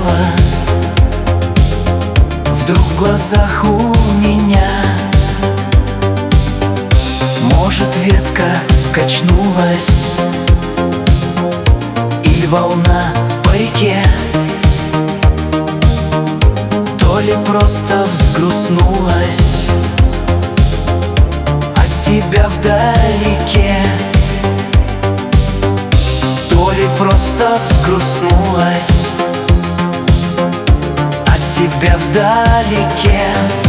дело. Вдруг в глазах у меня, может, ветка качнулась или волна по реке, то ли просто взгрустнулась от тебя вдалеке, то ли просто взгрустнулась от тебя вдалеке.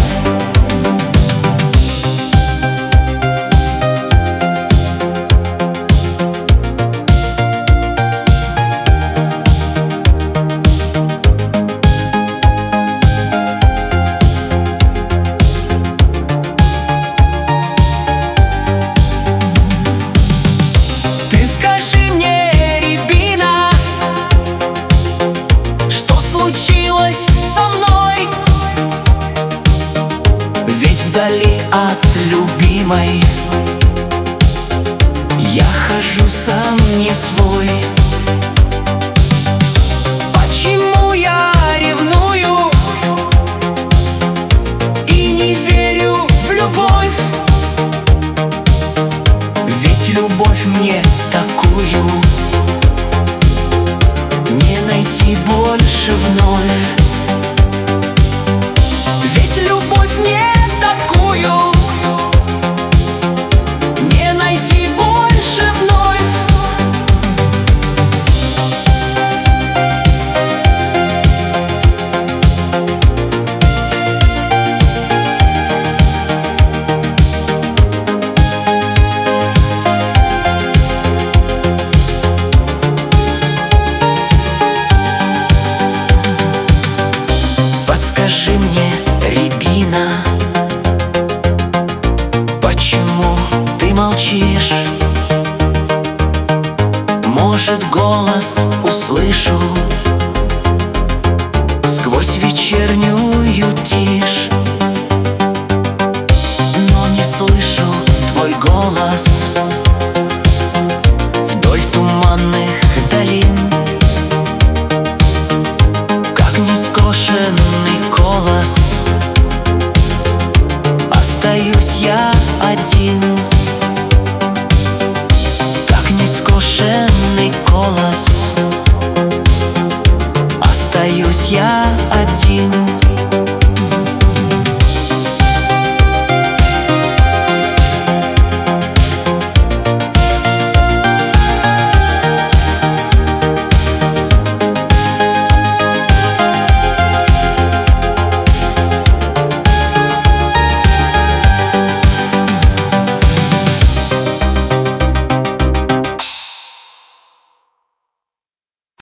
Случилось со мной, ведь вдали от любимой я хожу сам не свой. Почему я ревную и не верю в любовь? Ведь любовь мне такую не найти больше вновь. Ведь любовь мне такую не найти больше вновь. Подскажи мне, рябина, почему ты молчишь? Может, голос услышу сквозь вечернюю тишь, но не слышу твой голос вдоль туманных долин. Как нескошенный колос остаюсь я один. Как нескошенный колос остаюсь я один.